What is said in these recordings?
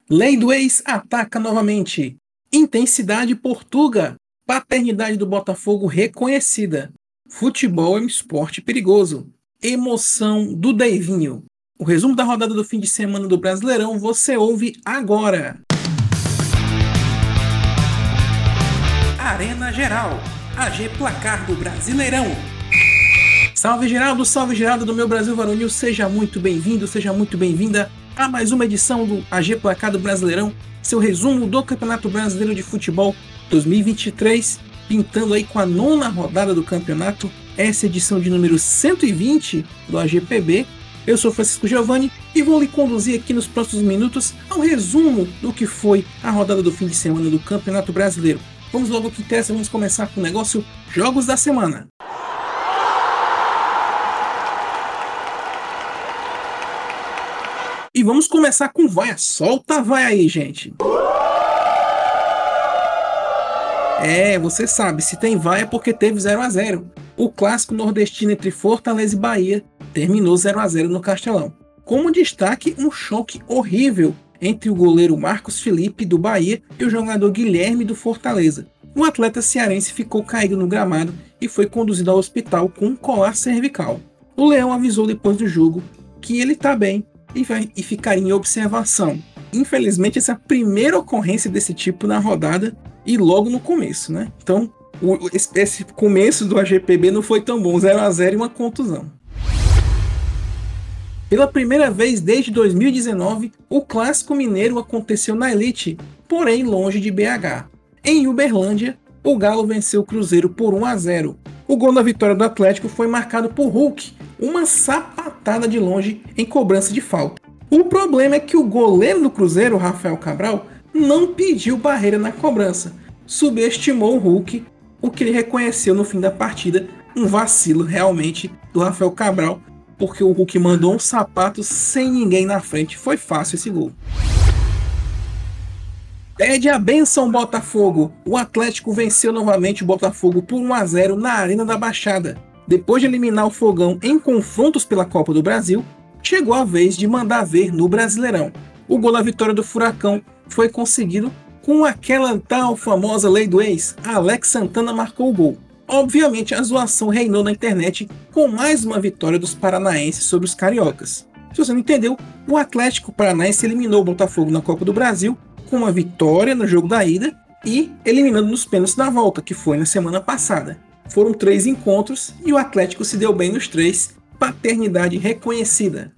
Lei do ex ataca novamente. Intensidade Portuga. Paternidade do Botafogo reconhecida. Futebol é um esporte perigoso. Emoção do Deivinho. O resumo da rodada do fim de semana do Brasileirão você ouve agora. Arena Geral. AG Placar do Brasileirão. Salve Geraldo do meu Brasil Varonil. Seja muito bem-vindo, seja muito bem-vinda a mais uma edição do AG Placar do Brasileirão, seu resumo do Campeonato Brasileiro de Futebol 2023, pintando aí com a 9ª rodada do campeonato, essa edição de número 120 do AGPB. Eu sou Francisco Giovanni e vou lhe conduzir aqui nos próximos minutos ao resumo do que foi a rodada do fim de semana do Campeonato Brasileiro. Vamos logo que interessa, vamos começar com o negócio Jogos da Semana. E vamos começar com vaia. Solta a vaia aí, gente. Você sabe, se tem vaia é porque teve 0-0. O clássico nordestino entre Fortaleza e Bahia terminou 0-0 no Castelão. Como destaque, um choque horrível entre o goleiro Marcos Felipe, do Bahia, e o jogador Guilherme, do Fortaleza. O atleta cearense ficou caído no gramado e foi conduzido ao hospital com um colar cervical. O Leão avisou depois do jogo que ele está bem e ficaria em observação. Infelizmente, essa é a primeira ocorrência desse tipo na rodada e logo no começo, né? Então, esse começo do AGPB não foi tão bom, 0-0 e uma contusão. Pela primeira vez desde 2019, o Clássico Mineiro aconteceu na Elite, porém longe de BH. Em Uberlândia, o Galo venceu o Cruzeiro por 1-0. O gol da vitória do Atlético foi marcado por Hulk, uma sapatada de longe em cobrança de falta. O problema é que o goleiro do Cruzeiro, Rafael Cabral, não pediu barreira na cobrança, subestimou o Hulk, o que ele reconheceu no fim da partida, um vacilo realmente do Rafael Cabral, porque o Hulk mandou um sapato sem ninguém na frente, foi fácil esse gol. Pede a benção Botafogo. O Atlético venceu novamente o Botafogo por 1-0 na Arena da Baixada. Depois de eliminar o Fogão em confrontos pela Copa do Brasil, chegou a vez de mandar ver no Brasileirão. O gol da vitória do Furacão foi conseguido com aquela tal famosa lei do ex. Alex Santana marcou o gol. Obviamente a zoação reinou na internet com mais uma vitória dos paranaenses sobre os cariocas. Se você não entendeu, o Atlético Paranaense eliminou o Botafogo na Copa do Brasil com uma vitória no jogo da ida e eliminando nos pênaltis da volta, que foi na semana passada. Foram 3 encontros e o Atlético se deu bem nos 3, paternidade reconhecida.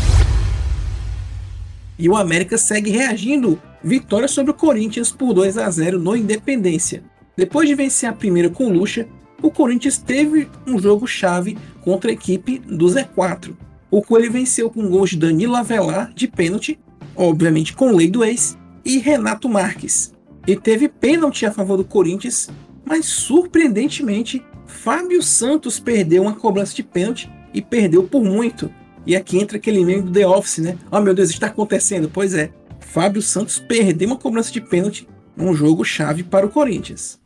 E o América segue reagindo, vitória sobre o Corinthians por 2-0 no Independência. Depois de vencer a primeira com Lucha, o Corinthians teve um jogo chave contra a equipe do Z4. O Coelho venceu com gols de Danilo Avelar de pênalti, obviamente com lei do ex, e Renato Marques. E teve pênalti a favor do Corinthians, mas surpreendentemente Fábio Santos perdeu uma cobrança de pênalti e perdeu por muito. E aqui entra aquele meme do The Office, né? Oh meu Deus, está acontecendo? Pois é, Fábio Santos perdeu uma cobrança de pênalti num jogo chave para o Corinthians.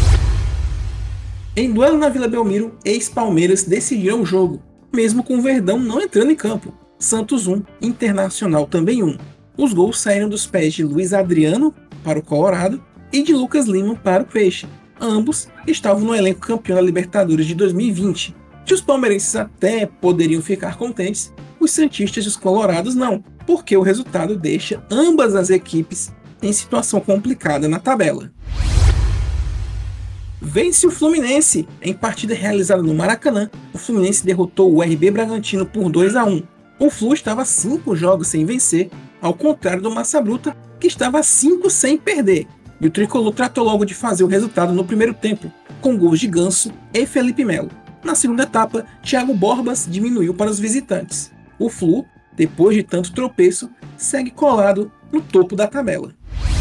Em duelo na Vila Belmiro, ex-Palmeiras decidiram o jogo, mesmo com o Verdão não entrando em campo. Santos 1, Internacional também 1. Os gols saíram dos pés de Luiz Adriano para o Colorado e de Lucas Lima para o Peixe. Ambos estavam no elenco campeão da Libertadores de 2020. Se os palmeirenses até poderiam ficar contentes, os santistas e os colorados não, porque o resultado deixa ambas as equipes em situação complicada na tabela. Vence o Fluminense. Em partida realizada no Maracanã, o Fluminense derrotou o RB Bragantino por 2-1. O Flu estava 5 jogos sem vencer, ao contrário do Massa Bruta, que estava 5 sem perder. E o tricolor tratou logo de fazer o resultado no primeiro tempo, com gols de Ganso e Felipe Melo. Na segunda etapa, Thiago Borbas diminuiu para os visitantes. O Flu, depois de tanto tropeço, segue colado no topo da tabela.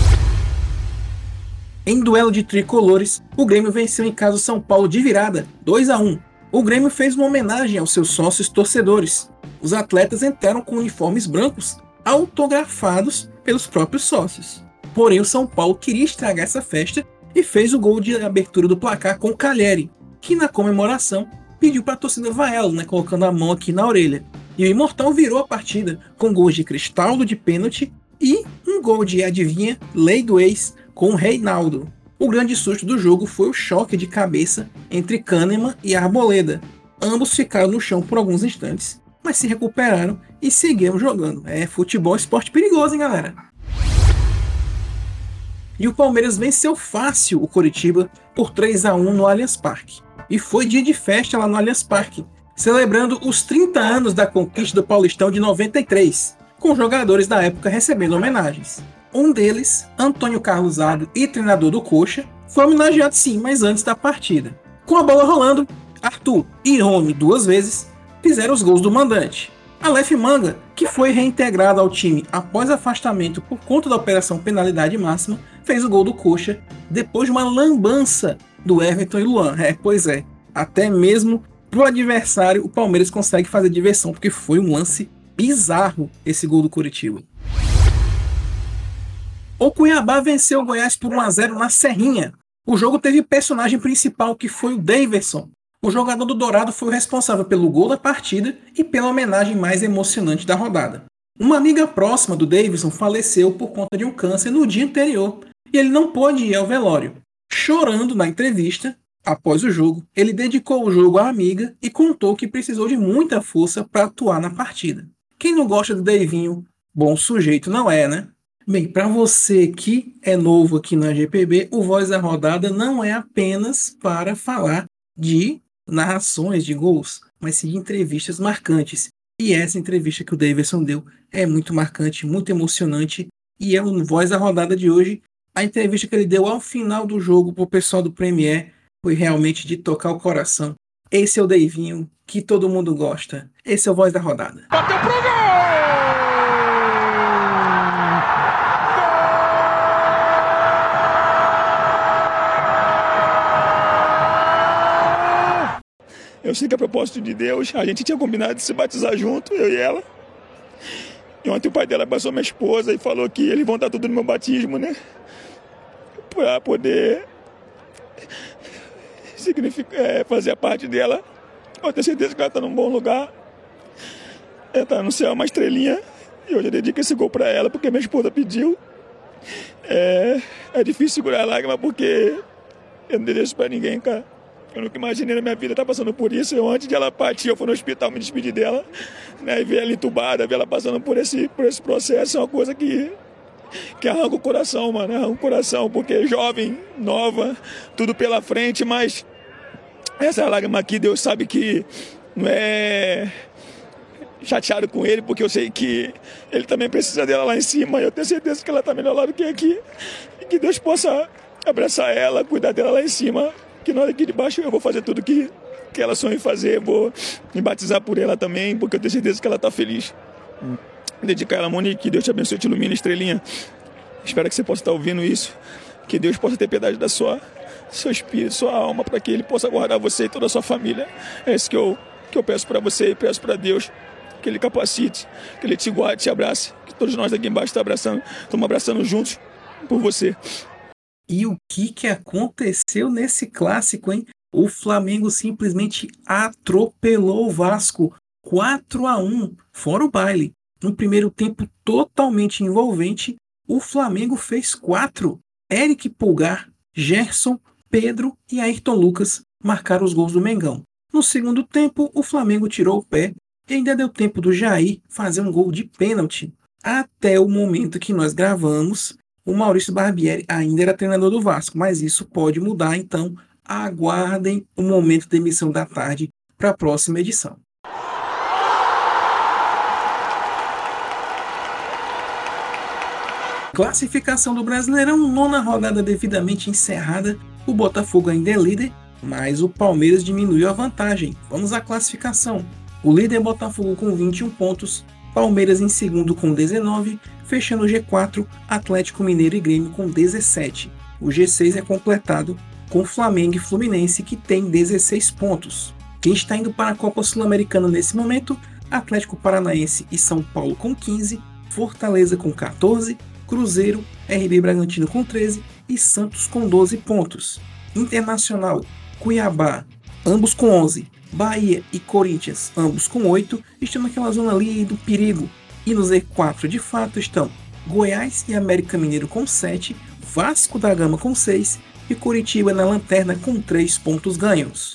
Em duelo de tricolores, o Grêmio venceu em casa o São Paulo de virada, 2-1. O Grêmio fez uma homenagem aos seus sócios torcedores. Os atletas entraram com uniformes brancos, autografados pelos próprios sócios. Porém, o São Paulo queria estragar essa festa e fez o gol de abertura do placar com o Calheri, que na comemoração pediu para a torcida vaiá-lo, né, colocando a mão aqui na orelha. E o Imortal virou a partida com gols de Cristaldo de pênalti E um gol de, adivinha, lei do ex com o Reinaldo. O grande susto do jogo foi o choque de cabeça entre Kahneman e Arboleda. Ambos ficaram no chão por alguns instantes, mas se recuperaram e seguiram jogando. Futebol é esporte perigoso, hein, galera? E o Palmeiras venceu fácil o Coritiba por 3-1 no Allianz Parque. E foi dia de festa lá no Allianz Parque, celebrando os 30 anos da conquista do Paulistão de 93, com jogadores da época recebendo homenagens. Um deles, Antônio Carlos Zago e treinador do Coxa, foi homenageado sim, mas antes da partida. Com a bola rolando, Arthur e Rony 2 vezes fizeram os gols do mandante. Aleph Manga, que foi reintegrado ao time após afastamento por conta da operação penalidade máxima, fez o gol do Coxa depois de uma lambança do Everton e Luan. Pois é, até mesmo pro adversário o Palmeiras consegue fazer diversão, porque foi um lance bizarro esse gol do Coritiba. O Cuiabá venceu o Goiás por 1-0 na Serrinha. O jogo teve personagem principal, que foi o Daverson. O jogador do Dourado foi o responsável pelo gol da partida e pela homenagem mais emocionante da rodada. Uma amiga próxima do Daverson faleceu por conta de um câncer no dia anterior e ele não pôde ir ao velório. Chorando na entrevista, após o jogo, ele dedicou o jogo à amiga e contou que precisou de muita força para atuar na partida. Quem não gosta do Davinho, bom sujeito não é, né? Bem, para você que é novo aqui na GPB, o Voz da Rodada não é apenas para falar de narrações de gols, mas sim de entrevistas marcantes. E essa entrevista que o Daverson deu é muito marcante, muito emocionante, e é o Voz da Rodada de hoje. A entrevista que ele deu ao final do jogo para o pessoal do Premier foi realmente de tocar o coração. Esse é o Davinho que todo mundo gosta. Esse é o Voz da Rodada. Bateu pro gol! Eu sei que a propósito de Deus, a gente tinha combinado de se batizar junto, eu e ela. E ontem o pai dela abraçou minha esposa e falou que eles vão dar tudo no meu batismo, né? Pra poder fazer a parte dela. Eu tenho certeza que ela tá num bom lugar. Ela tá no céu, uma estrelinha. E hoje eu dedico esse gol pra ela, porque minha esposa pediu. É difícil segurar a lágrima, porque eu não deixo pra ninguém, cara. Eu nunca imaginei na minha vida estar passando por isso. Antes de ela partir, eu fui no hospital me despedir dela, né? E ver ela entubada, ver ela passando por esse processo é uma coisa que arranca o coração, mano. Arranca o coração, porque é jovem, nova, tudo pela frente, mas essa lágrima aqui, Deus sabe que não é chateado com ele, porque eu sei que ele também precisa dela lá em cima. E eu tenho certeza que ela está melhor lá do que aqui. E que Deus possa abraçar ela, cuidar dela lá em cima. Que nós aqui de baixo eu vou fazer tudo que ela sonha em fazer, vou me batizar por ela também, porque eu tenho certeza que ela está feliz. Dedicar ela, Monique, que Deus te abençoe, te ilumine, estrelinha. Espero que você possa estar ouvindo isso, que Deus possa ter piedade da seu espírito, sua alma, para que Ele possa guardar você e toda a sua família. É isso que eu peço para você e peço para Deus, que Ele capacite, que Ele te guarde, te abrace, que todos nós aqui embaixo estamos abraçando juntos por você. E o que aconteceu nesse clássico, hein? O Flamengo simplesmente atropelou o Vasco 4-1, fora o baile. No primeiro tempo totalmente envolvente, o Flamengo fez 4. Eric Pulgar, Gerson, Pedro e Ayrton Lucas marcaram os gols do Mengão. No segundo tempo, o Flamengo tirou o pé e ainda deu tempo do Jair fazer um gol de pênalti. Até o momento que nós gravamos, o Maurício Barbieri ainda era treinador do Vasco, mas isso pode mudar, então aguardem o momento da emissão da tarde para a próxima edição. Classificação do Brasileirão, 9ª rodada devidamente encerrada, o Botafogo ainda é líder, mas o Palmeiras diminuiu a vantagem. Vamos à classificação. O líder Botafogo com 21 pontos, Palmeiras em segundo com 19, fechando o G4, Atlético Mineiro e Grêmio com 17. O G6 é completado com Flamengo e Fluminense, que tem 16 pontos. Quem está indo para a Copa Sul-Americana nesse momento, Atlético Paranaense e São Paulo com 15, Fortaleza com 14, Cruzeiro, RB Bragantino com 13 e Santos com 12 pontos. Internacional, Cuiabá, ambos com 11, Bahia e Corinthians, ambos com 8, estão naquela zona ali do perigo. E no Z4 de fato estão Goiás e América Mineiro com 7, Vasco da Gama com 6 e Coritiba na lanterna com 3 pontos ganhos.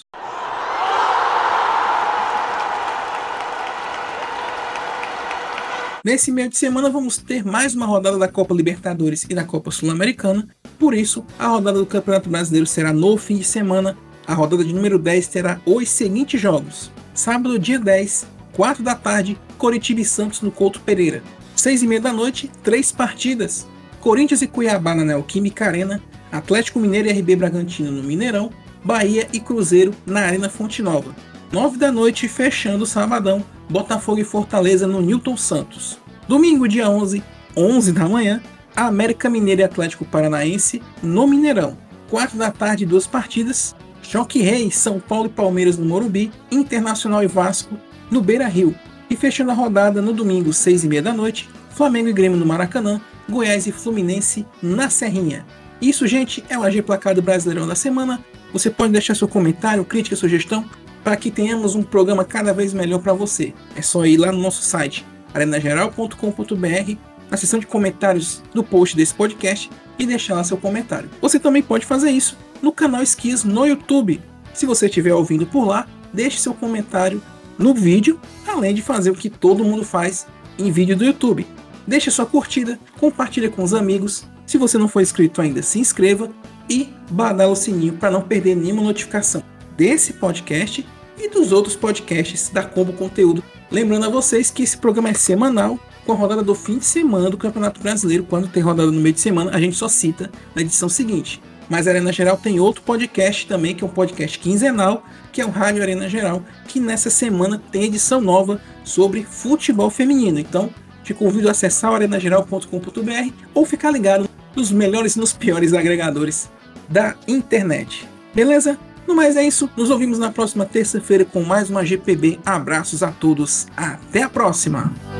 Nesse meio de semana vamos ter mais uma rodada da Copa Libertadores e da Copa Sul-Americana, por isso a rodada do Campeonato Brasileiro será no fim de semana. A rodada de número 10 terá os seguintes jogos: sábado dia 10, 4 da tarde, Coritiba e Santos no Couto Pereira. 6h30 da noite, 3 partidas: Corinthians e Cuiabá na Neoquímica Arena, Atlético Mineiro e RB Bragantino no Mineirão, Bahia e Cruzeiro na Arena Fonte Nova. 9 da noite, fechando o sabadão, Botafogo e Fortaleza no Newton Santos. Domingo, dia 11, 11 da manhã, América Mineiro e Atlético Paranaense no Mineirão. 4 da tarde, 2 partidas, Choque Rei, São Paulo e Palmeiras no Morumbi, Internacional e Vasco no Beira-Rio. E fechando a rodada no domingo, 6h30 da noite, Flamengo e Grêmio no Maracanã, Goiás e Fluminense na Serrinha. Isso, gente, é o AG Placar do Brasileirão da semana. Você pode deixar seu comentário, crítica, sugestão, para que tenhamos um programa cada vez melhor para você. É só ir lá no nosso site, arenageral.com.br, na seção de comentários do post desse podcast e deixar lá seu comentário. Você também pode fazer isso no canal Esquias no YouTube. Se você estiver ouvindo por lá, deixe seu comentário no vídeo, além de fazer o que todo mundo faz em vídeo do YouTube. Deixe sua curtida, compartilhe com os amigos. Se você não for inscrito ainda, se inscreva e badala o sininho para não perder nenhuma notificação desse podcast e dos outros podcasts da Combo Conteúdo. Lembrando a vocês que esse programa é semanal, com a rodada do fim de semana do Campeonato Brasileiro. Quando tem rodada no meio de semana, a gente só cita na edição seguinte. Mas a Arena Geral tem outro podcast também, que é um podcast quinzenal, que é o Rádio Arena Geral, que nessa semana tem edição nova sobre futebol feminino. Então, te convido a acessar o arenageral.com.br ou ficar ligado nos melhores e nos piores agregadores da internet. Beleza? No mais é isso, nos ouvimos na próxima terça-feira com mais uma GPB. Abraços a todos, até a próxima!